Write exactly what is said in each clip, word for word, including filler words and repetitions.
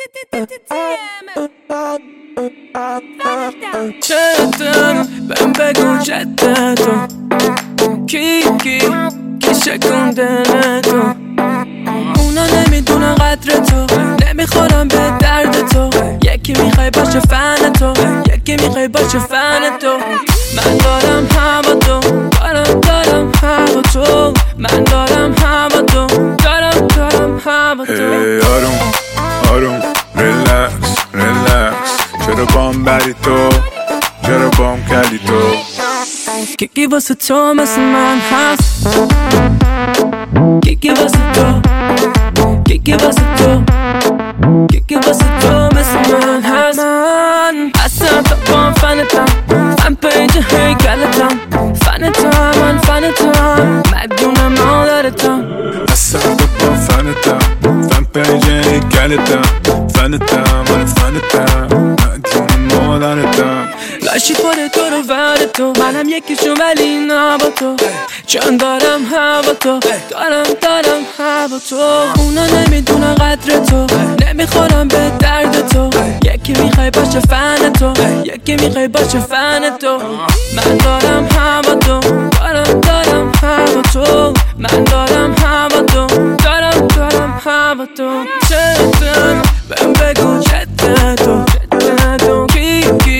چطور بهم بگو جده تو کی کی کی شکونده تو اونا نمیدونن قدر تو نمیخورم به درد تو یکی میخوای باشه فن تو یکی میخوای باشه فن تو من دارم هوا تو دارم دارم هوا تو من دارم هوا تو دارم دارم هوا تو hey, آروم آروم ریلکس ریلکس چرا بام بری تو چرا بام کلی تو کیکی واسه تو مثل من هست کیکی واسه تو کیکی واسه تو کیکی واسه تو مثل من هست من اصلا تا بام فنتم فن پیج هیکلتم فنتم من فنتم مدیون مادرتم اصلا تا بام فنتم فن پیج هیکلتم فنتم من فنتم مدیون مادرتم لاشی پاره تو رو ور تو منم یکیشون ولی نه با تو چون دارم هوا تو دارم دارم هوا تو اونا نمیدونن قدر تو نمیخورم به درد تو یکی میخوای باشه فن تو یکی میخوای باشه فن تو من دارم هوا تو دارم دارم هوا تو من دارم هوا تو دارم دارم هوا تو چطور بهم بگو جده تو جده تو کی کی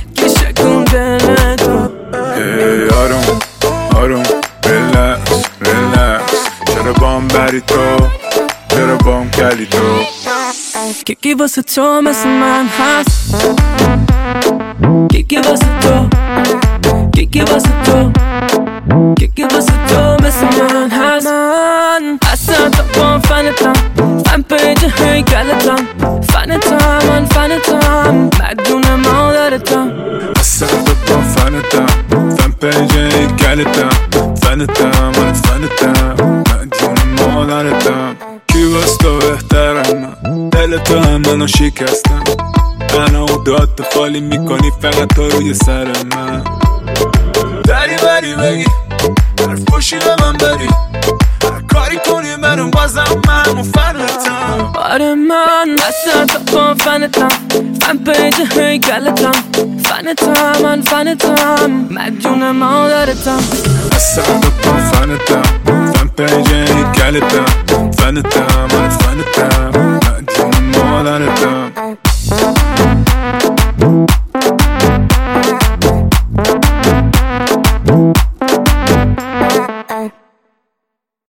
hey, آروم آروم ریلکس ریلکس چرا بام بری تو چرا بام کلی تو کیکی واسه تو مثل من هست کیکی واسه تو کیکی واسه تو کیکی واسه تو مثل من هست من اصلا تا بام فنتم فن پیج هیکلتم فنتم من فنتم مدیون مادرتم اصلا تا بام فنتم فن پیج هیکلتم فنتم من فنتم مدیون مادرتم کی واس تو بهترم دل تو هم منو شکستم منو داد خالی میکنی فقط تو روی سر من دری بری بگی حرف پشی به من بری هر کاری کنی منو بازم من همون فنتم آره من اصلا تا بام فنتم فن پیج هیکلتم فنتم من فنتم مدیون مادرتم اصلا تا بام فنتم فن پیج هیکلتم فنتم من فنتم